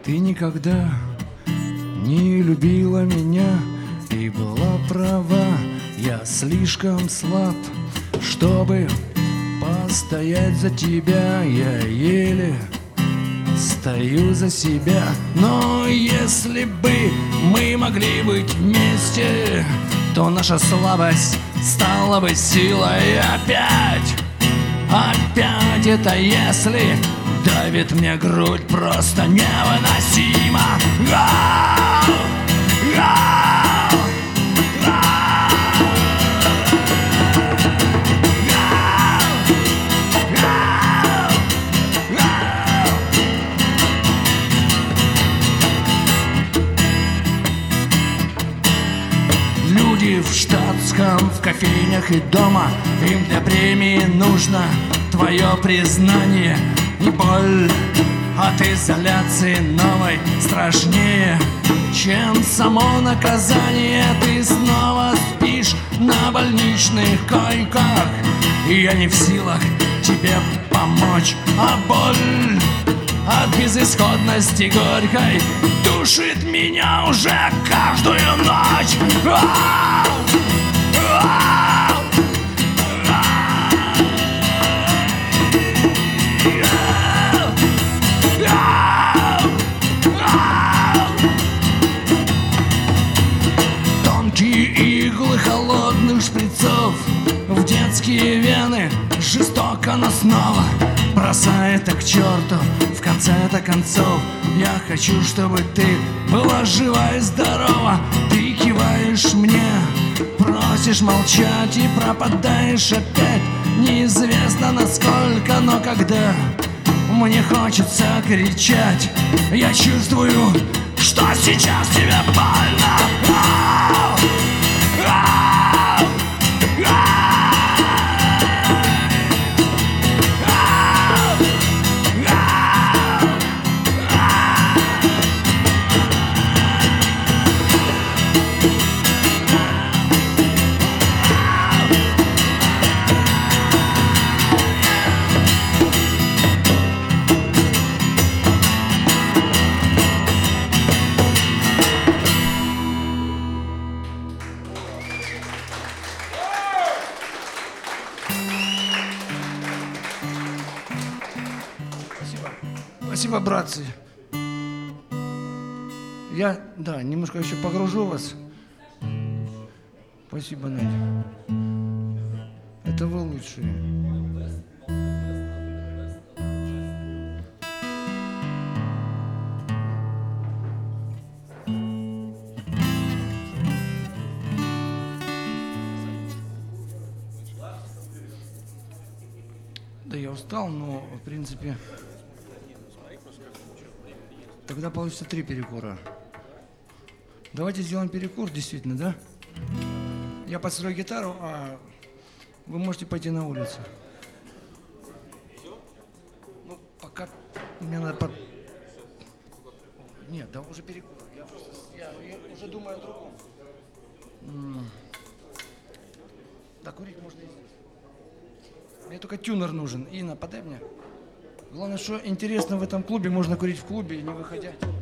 Ты никогда не любила меня и была права. Я слишком слаб, чтобы постоять за тебя. Я еле стою за себя. Но если бы мы могли быть вместе, то наша слабость стала бы силой. Опять это если давит мне грудь просто невыносимо. Люди в штатском, в кофейнях и дома, им для премии нужно твое признание. И боль от изоляции новой страшнее, чем само наказание. Ты снова спишь на больничных койках, и я не в силах тебе помочь. А боль от безысходности горькой душит меня уже каждую ночь. Тонкие иглы холодных шприцов в детские вены жестоко, но снова бросает их к черту. В конце-то концов я хочу, чтобы ты была жива и здорова. Ты киваешь мне, просишь молчать и пропадаешь опять. Неизвестно насколько, но когда мне хочется кричать, я чувствую, что сейчас тебе больно. Спасибо, братцы. Я, немножко еще погружу вас. Спасибо, Надя. Это вы лучшие. Да, я устал, но, в принципе... Тогда получится 3 перекура. Давайте сделаем перекур, действительно, да? Я подстрою гитару, а вы можете пойти на улицу. Ну, пока мне надо Нет, да уже перекур. Я уже думаю о другом. Да, курить можно и здесь. Мне только тюнер нужен. Инна, подай мне. Главное, что интересно в этом клубе, можно курить в клубе, не выходя.